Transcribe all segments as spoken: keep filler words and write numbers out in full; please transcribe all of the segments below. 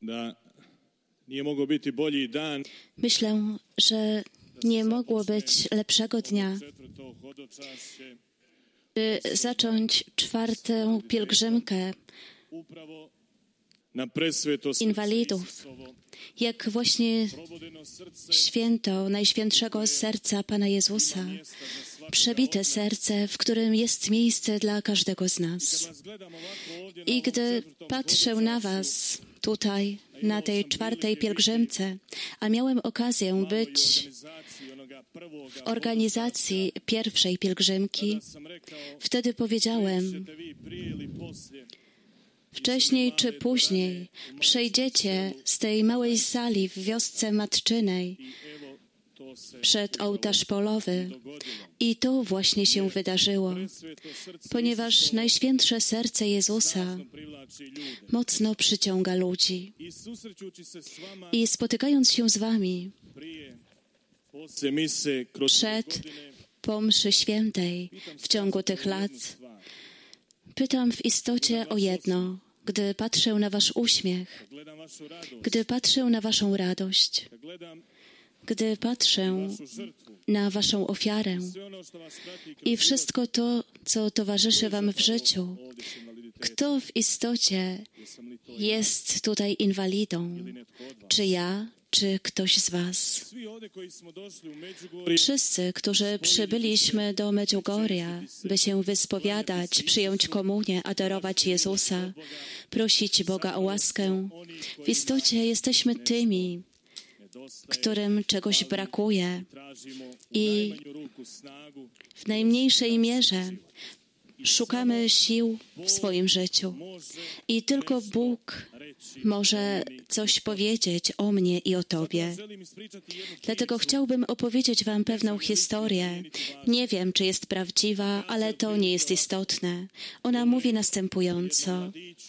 Myślę, że nie mogło być lepszego dnia, by zacząć czwartą pielgrzymkę inwalidów, jak właśnie święto Najświętszego Serca Pana Jezusa, przebite serce, w którym jest miejsce dla każdego z nas. I gdy patrzę na Was tutaj, na tej czwartej pielgrzymce, a miałem okazję być w organizacji pierwszej pielgrzymki, wtedy powiedziałem: wcześniej czy później przejdziecie z tej małej sali w wiosce matczynej przed ołtarz polowy i to właśnie się wydarzyło, ponieważ Najświętsze Serce Jezusa mocno przyciąga ludzi. I spotykając się z Wami przed po mszy świętej w ciągu tych lat, pytam w istocie o jedno, gdy patrzę na Wasz uśmiech, gdy patrzę na Waszą radość, gdy patrzę na Waszą ofiarę i wszystko to, co towarzyszy Wam w życiu, kto w istocie jest tutaj inwalidą? Czy ja, czy ktoś z Was? Wszyscy, którzy przybyliśmy do Medjugorja, by się wyspowiadać, przyjąć komunię, adorować Jezusa, prosić Boga o łaskę, w istocie jesteśmy tymi, którym czegoś brakuje i w najmniejszej mierze szukamy sił w swoim życiu. I tylko Bóg może coś powiedzieć o mnie i o Tobie. Dlatego chciałbym opowiedzieć Wam pewną historię. Nie wiem, czy jest prawdziwa, ale to nie jest istotne. Ona mówi następująco.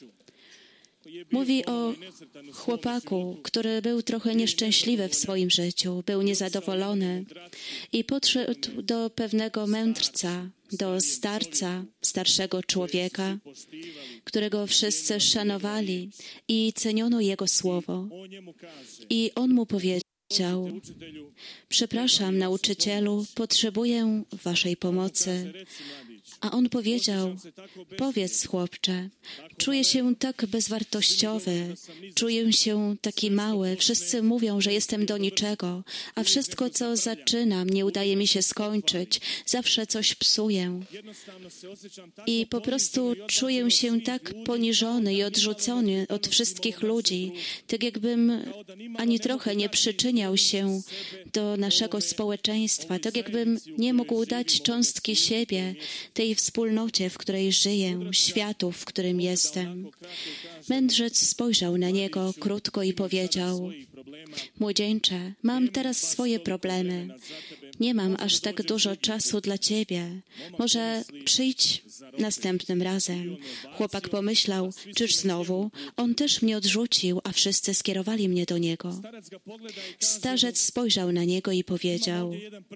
Mówi o chłopaku, który był trochę nieszczęśliwy w swoim życiu, był niezadowolony i podszedł do pewnego mędrca, do starca, starszego człowieka, którego wszyscy szanowali i ceniono jego słowo. I on mu powiedział: przepraszam, nauczycielu, potrzebuję waszej pomocy. A on powiedział: powiedz, chłopcze, czuję się tak bezwartościowy, czuję się taki mały, wszyscy mówią, że jestem do niczego, a wszystko, co zaczynam, nie udaje mi się skończyć, zawsze coś psuję. I po prostu czuję się tak poniżony i odrzucony od wszystkich ludzi, tak jakbym ani trochę nie przyczyniał się do naszego społeczeństwa, tak jakbym nie mógł dać cząstki siebie tej wspólnocie, w której żyję, światu, w którym jestem. Mędrzec spojrzał na niego krótko i powiedział: młodzieńcze, mam teraz swoje problemy. Nie mam aż tak dużo czasu dla ciebie. Może przyjdź następnym razem. Chłopak pomyślał: czyż znowu? On też mnie odrzucił, a wszyscy skierowali mnie do niego. Starzec spojrzał na niego i powiedział: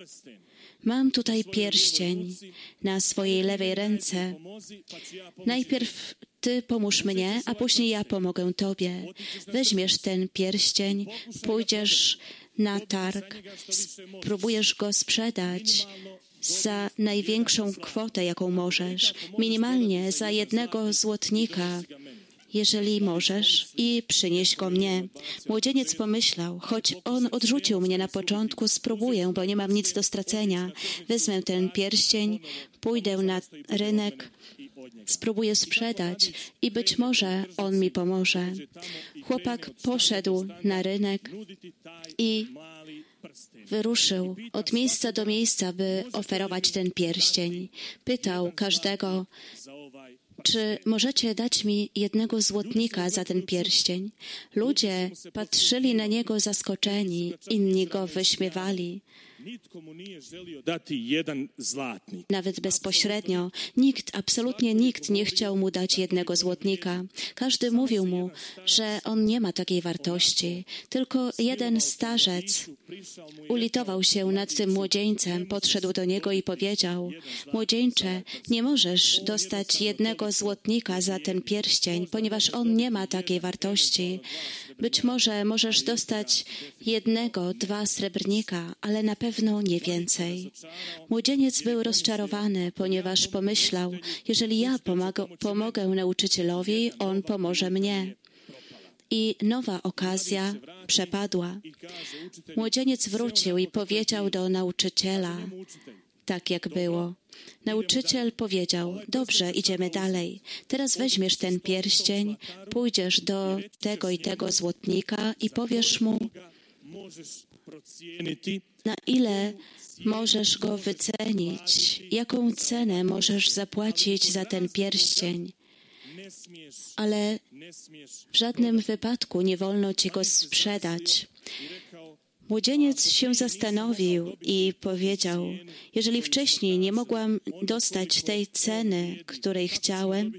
mam tutaj pierścień na swojej lewej ręce. Najpierw Ty pomóż mnie, a później ja pomogę Tobie. Weźmiesz ten pierścień, pójdziesz na targ, spróbujesz go sprzedać za największą kwotę, jaką możesz, minimalnie za jednego złotnika, jeżeli możesz, i przynieś go mnie. Młodzieniec pomyślał: choć on odrzucił mnie na początku, spróbuję, bo nie mam nic do stracenia. Wezmę ten pierścień, pójdę na rynek, spróbuję sprzedać i być może on mi pomoże. Chłopak poszedł na rynek i wyruszył od miejsca do miejsca, by oferować ten pierścień. Pytał każdego: czy możecie dać mi jednego złotnika za ten pierścień? Ludzie patrzyli na niego zaskoczeni, inni go wyśmiewali. Nawet bezpośrednio. Nikt, absolutnie nikt nie chciał mu dać jednego złotnika. Każdy mówił mu, że on nie ma takiej wartości. Tylko jeden starzec ulitował się nad tym młodzieńcem, podszedł do niego i powiedział: młodzieńcze, nie możesz dostać jednego złotnika za ten pierścień, ponieważ on nie ma takiej wartości. Być może możesz dostać jednego, dwa srebrnika, ale na pewno nie więcej. Młodzieniec był rozczarowany, ponieważ pomyślał, jeżeli ja pomogę, pomogę nauczycielowi, on pomoże mnie. I nowa okazja przepadła. Młodzieniec wrócił i powiedział do nauczyciela, tak jak było. Nauczyciel powiedział, dobrze, idziemy dalej. Teraz weźmiesz ten pierścień, pójdziesz do tego i tego złotnika i powiesz mu, na ile możesz go wycenić, jaką cenę możesz zapłacić za ten pierścień. Ale w żadnym wypadku nie wolno ci go sprzedać. Młodzieniec się zastanowił i powiedział, jeżeli wcześniej nie mogłam dostać tej ceny, której chciałem,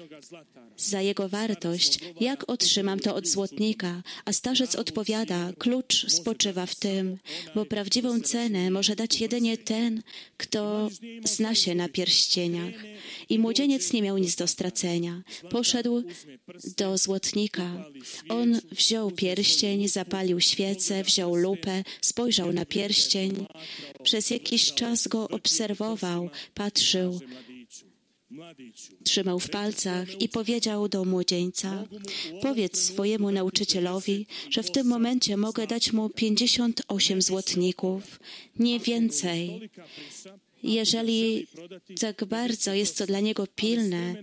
za jego wartość, jak otrzymam to od złotnika? A starzec odpowiada, klucz spoczywa w tym, bo prawdziwą cenę może dać jedynie ten, kto zna się na pierścieniach. I młodzieniec nie miał nic do stracenia. Poszedł do złotnika. On wziął pierścień, zapalił świecę, wziął lupę, spojrzał na pierścień. Przez jakiś czas go obserwował, patrzył, trzymał w palcach i powiedział do młodzieńca, powiedz swojemu nauczycielowi, że w tym momencie mogę dać mu pięćdziesiąt osiem złotników, nie więcej. Jeżeli tak bardzo jest to dla niego pilne,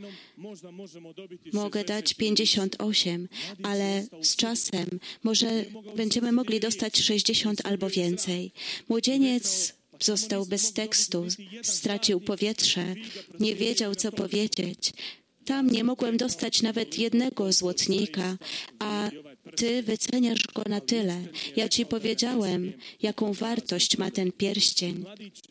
mogę dać pięćdziesiąt osiem, ale z czasem może będziemy mogli dostać sześćdziesiąt albo więcej. Młodzieniec został bez tekstu, stracił powietrze, nie wiedział, co powiedzieć. Tam nie mogłem dostać nawet jednego złotnika, a Ty wyceniasz go na tyle. Ja Ci powiedziałem, jaką wartość ma ten pierścień.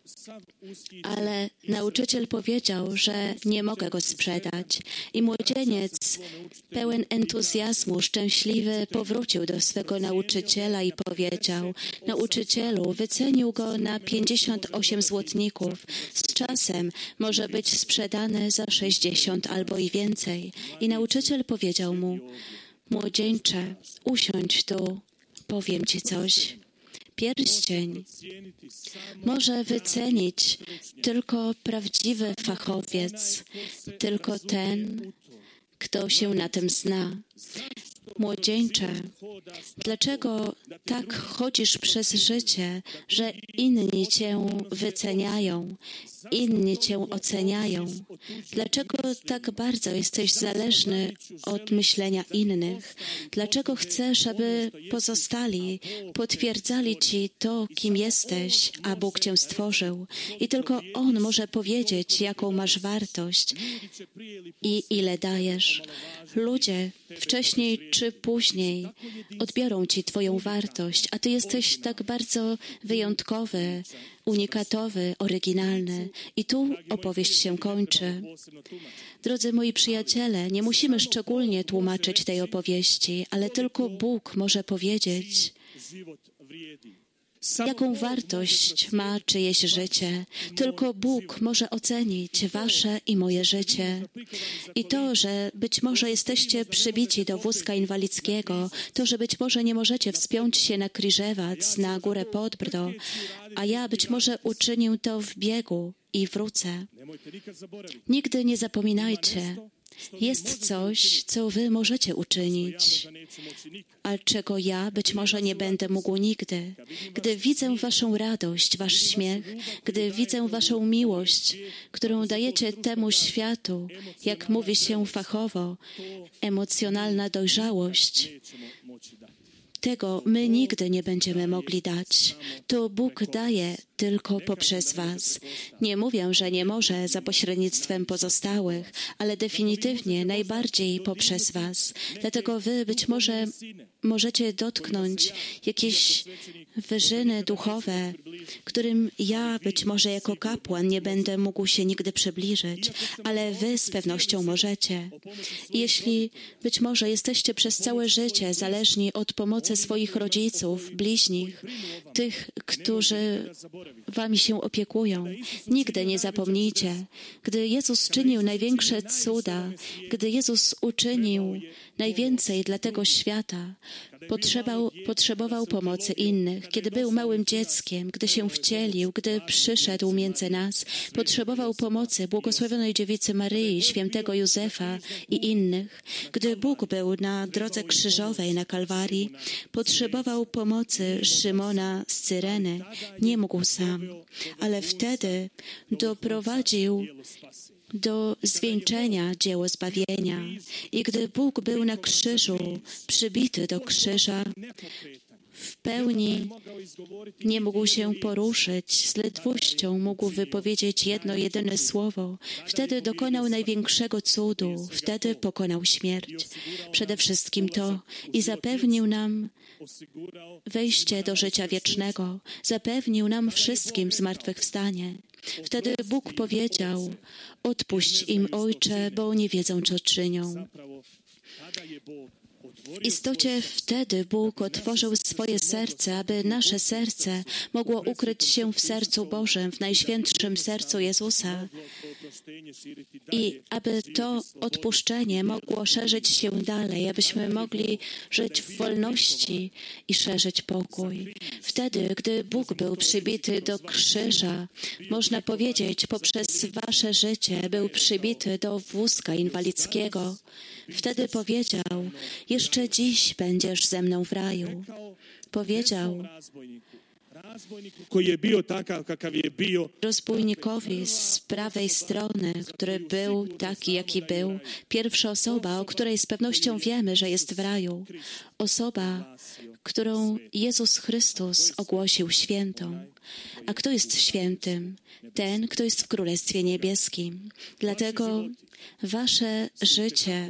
Ale nauczyciel powiedział, że nie mogę go sprzedać. I młodzieniec, pełen entuzjazmu, szczęśliwy, powrócił do swego nauczyciela i powiedział, nauczycielu, wycenił go na pięćdziesiąt osiem złotników. Z czasem może być sprzedany za sześćdziesiąt albo i więcej. I nauczyciel powiedział mu, młodzieńcze, usiądź tu, powiem Ci coś. Pierścień może wycenić tylko prawdziwy fachowiec, tylko ten, kto się na tym zna. Młodzieńcze, dlaczego tak chodzisz przez życie, że inni Cię wyceniają, inni Cię oceniają? Dlaczego tak bardzo jesteś zależny od myślenia innych? Dlaczego chcesz, aby pozostali potwierdzali Ci to, kim jesteś, a Bóg Cię stworzył? I tylko On może powiedzieć, jaką masz wartość i ile dajesz. Ludzie wcześniej czy później odbiorą Ci Twoją wartość, a Ty jesteś tak bardzo wyjątkowy, unikatowy, oryginalny. I tu opowieść się kończy. Drodzy moi przyjaciele, nie musimy szczególnie tłumaczyć tej opowieści, ale tylko Bóg może powiedzieć, jaką wartość ma czyjeś życie. Tylko Bóg może ocenić wasze i moje życie. I to, że być może jesteście przybici do wózka inwalidzkiego, to, że być może nie możecie wspiąć się na Kriżewac, na górę Podbrdo, a ja być może uczynię to w biegu i wrócę. Nigdy nie zapominajcie, jest coś, co wy możecie uczynić, a czego ja być może nie będę mógł nigdy. Gdy widzę waszą radość, wasz śmiech, gdy widzę waszą miłość, którą dajecie temu światu, jak mówi się fachowo, emocjonalna dojrzałość, tego my nigdy nie będziemy mogli dać. To Bóg daje tylko poprzez was. Nie mówię, że nie może za pośrednictwem pozostałych, ale definitywnie najbardziej poprzez was. Dlatego wy być może możecie dotknąć jakieś wyżyny duchowe, którym ja być może jako kapłan nie będę mógł się nigdy przybliżyć, ale wy z pewnością możecie. I jeśli być może jesteście przez całe życie zależni od pomocy swoich rodziców, bliźnich, tych, którzy wami się opiekują. Nigdy nie zapomnijcie, gdy Jezus czynił największe cuda, gdy Jezus uczynił najwięcej dla tego świata, Potrzebował, potrzebował pomocy innych. Kiedy był małym dzieckiem, gdy się wcielił, gdy przyszedł między nas, potrzebował pomocy błogosławionej Dziewicy Maryi, świętego Józefa i innych. Gdy Bóg był na drodze krzyżowej na Kalwarii, potrzebował pomocy Szymona z Cyreny. Nie mógł sam, ale wtedy doprowadził do zwieńczenia dzieło zbawienia. I gdy Bóg był na krzyżu, przybity do krzyża, w pełni nie mógł się poruszyć, z ledwością mógł wypowiedzieć jedno jedyne słowo. Wtedy dokonał największego cudu, wtedy pokonał śmierć. Przede wszystkim to i zapewnił nam wejście do życia wiecznego, zapewnił nam wszystkim zmartwychwstanie. Wtedy Bóg powiedział: odpuść im, Ojcze, bo nie wiedzą, co czynią. W istocie wtedy Bóg otworzył swoje serce, aby nasze serce mogło ukryć się w sercu Bożym, w najświętszym sercu Jezusa i aby to odpuszczenie mogło szerzyć się dalej, abyśmy mogli żyć w wolności i szerzyć pokój. Wtedy, gdy Bóg był przybity do krzyża, można powiedzieć, poprzez wasze życie był przybity do wózka inwalidzkiego. Wtedy powiedział: jeszcze dziś będziesz ze mną w raju. Powiedział rozbójnikowi z prawej strony, który był taki, jaki był, pierwsza osoba, o której z pewnością wiemy, że jest w raju. Osoba, którą Jezus Chrystus ogłosił świętą. A kto jest świętym? Ten, kto jest w Królestwie Niebieskim. Dlatego wasze życie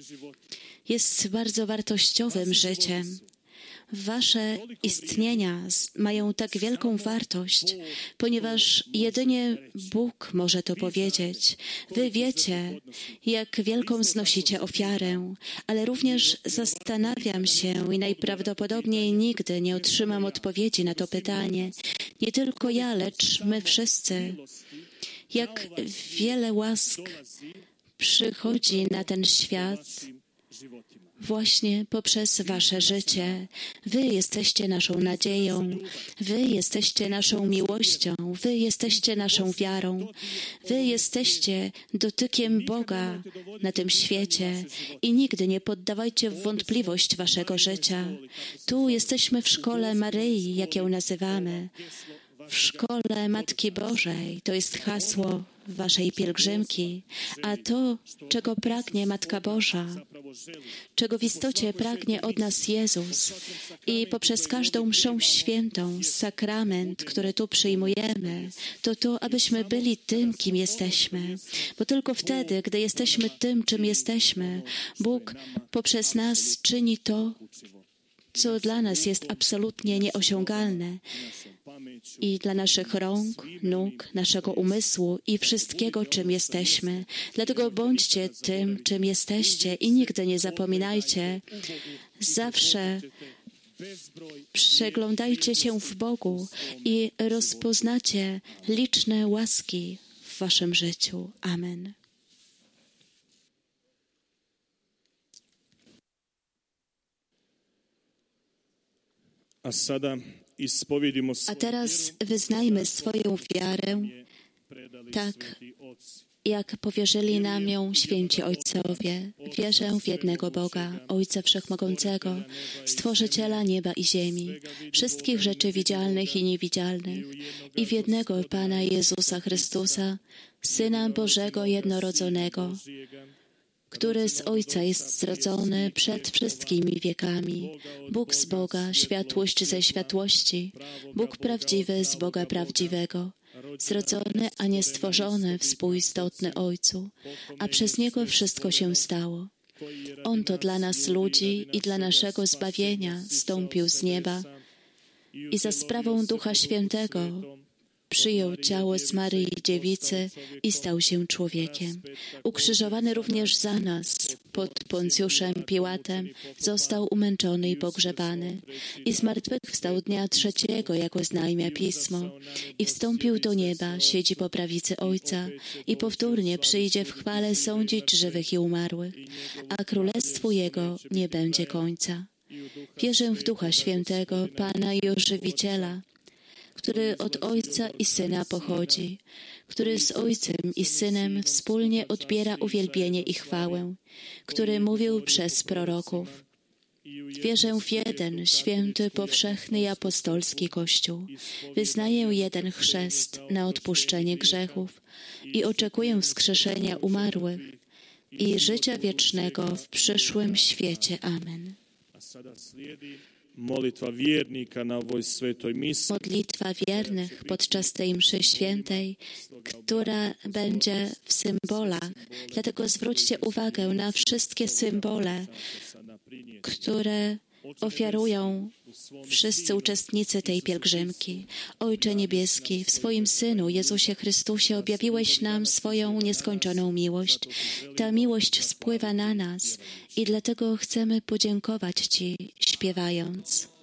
jest bardzo wartościowym życiem. Wasze istnienia mają tak wielką wartość, ponieważ jedynie Bóg może to powiedzieć. Wy wiecie, jak wielką znosicie ofiarę, ale również zastanawiam się i najprawdopodobniej nigdy nie otrzymam odpowiedzi na to pytanie. Nie tylko ja, lecz my wszyscy. Jak wiele łask przychodzi na ten świat właśnie poprzez wasze życie. Wy jesteście naszą nadzieją, wy jesteście naszą miłością, wy jesteście naszą wiarą, wy jesteście dotykiem Boga na tym świecie i nigdy nie poddawajcie w wątpliwość waszego życia. Tu jesteśmy w szkole Maryi, jak ją nazywamy. W szkole Matki Bożej, to jest hasło waszej pielgrzymki, a to, czego pragnie Matka Boża, czego w istocie pragnie od nas Jezus i poprzez każdą mszę świętą, sakrament, który tu przyjmujemy, to to, abyśmy byli tym, kim jesteśmy. Bo tylko wtedy, gdy jesteśmy tym, czym jesteśmy, Bóg poprzez nas czyni to, co dla nas jest absolutnie nieosiągalne i dla naszych rąk, nóg, naszego umysłu i wszystkiego, czym jesteśmy. Dlatego bądźcie tym, czym jesteście i nigdy nie zapominajcie. Zawsze przeglądajcie się w Bogu i rozpoznacie liczne łaski w waszym życiu. Amen. A teraz wyznajmy swoją wiarę tak, jak powierzyli nam ją święci Ojcowie. Wierzę w jednego Boga, Ojca Wszechmogącego, Stworzyciela nieba i ziemi, wszystkich rzeczy widzialnych i niewidzialnych, i w jednego Pana Jezusa Chrystusa, Syna Bożego jednorodzonego, który z Ojca jest zrodzony przed wszystkimi wiekami. Bóg z Boga, światłość ze światłości, Bóg prawdziwy z Boga prawdziwego, zrodzony, a nie stworzony, współistotny Ojcu, a przez Niego wszystko się stało. On to dla nas ludzi i dla naszego zbawienia stąpił z nieba i za sprawą Ducha Świętego przyjął ciało z Maryi Dziewicy i stał się człowiekiem. Ukrzyżowany również za nas pod Poncjuszem Piłatem, został umęczony i pogrzebany. I zmartwychwstał dnia trzeciego, jako znajmia Pismo. I wstąpił do nieba, siedzi po prawicy Ojca i powtórnie przyjdzie w chwale sądzić żywych i umarłych. A królestwu Jego nie będzie końca. Wierzę w Ducha Świętego, Pana i Ożywiciela, który od Ojca i Syna pochodzi, który z Ojcem i Synem wspólnie odbiera uwielbienie i chwałę, który mówił przez proroków. Wierzę w jeden, święty, powszechny i apostolski Kościół. Wyznaję jeden chrzest na odpuszczenie grzechów i oczekuję wskrzeszenia umarłych i życia wiecznego w przyszłym świecie. Amen. Molitwa wiernika na ovoj svetoj misi. Modlitwa wiernych podczas tej mszy świętej, która będzie w symbolach. Dlatego zwróćcie uwagę na wszystkie symbole, które ofiarują wszyscy uczestnicy tej pielgrzymki. Ojcze Niebieski, w swoim Synu, Jezusie Chrystusie, objawiłeś nam swoją nieskończoną miłość. Ta miłość spływa na nas i dlatego chcemy podziękować Ci, śpiewając.